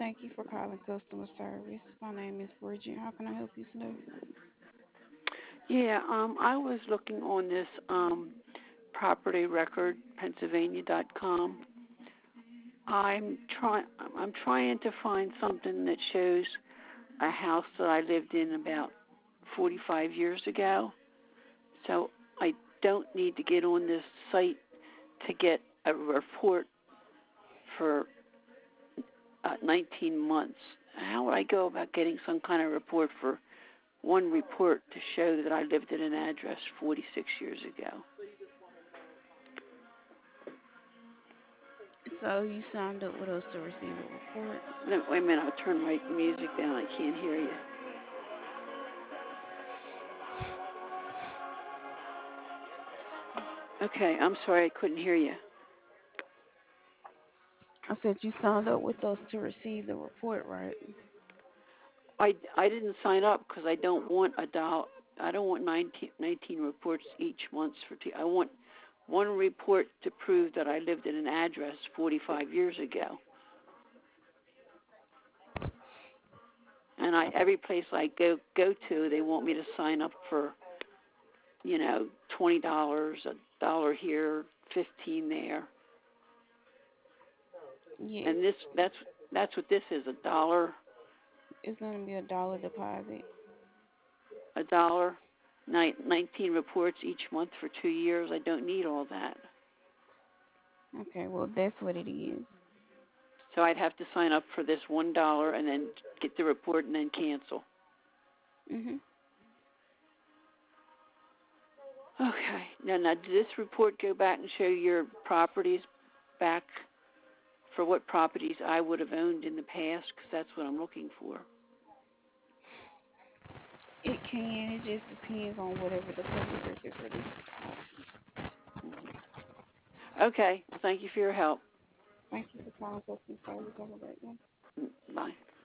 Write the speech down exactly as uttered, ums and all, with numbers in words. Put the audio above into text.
Thank you for calling customer service. My name is Bridget. How can I help you today? Yeah, um, I was looking on this um, property record, Pennsylvania dot com. I'm trying. I'm trying to find something that shows a house that I lived in about forty-five years ago. So I don't need to get on this site to get a report for uh, nineteen months. How would I go about getting some kind of report for one report to show that I lived at an address forty-six years ago? So you signed up with us to receive a report. No, wait a minute, I'll turn my music down. I can't hear you. Okay, I'm sorry, I couldn't hear you. I said you signed up with us to receive the report, right? I, I didn't sign up because I don't want a doll. I don't want nineteen, nineteen reports each month for. T- I want one report to prove that I lived at an address forty-five years ago. And I every place I go go to, they want me to sign up for, you know, twenty dollars, a dollar here, fifteen there. Yes. And this that's that's what this is, a dollar, It's going to be a dollar deposit. a dollar, nine, nineteen reports each month for two years. I don't need all that. Okay, well, that's what it is. So I'd have to sign up for this one dollar and then get the report and then cancel. Mhm. Okay. Now, now, did this report go back and show your properties back for what properties I would have owned in the past? Because that's what I'm looking for. It can. It just depends on whatever the public records release. Hmm. Okay. Well, thank you for your help. Thank you for calling customer service. Have a great day. Mm, bye.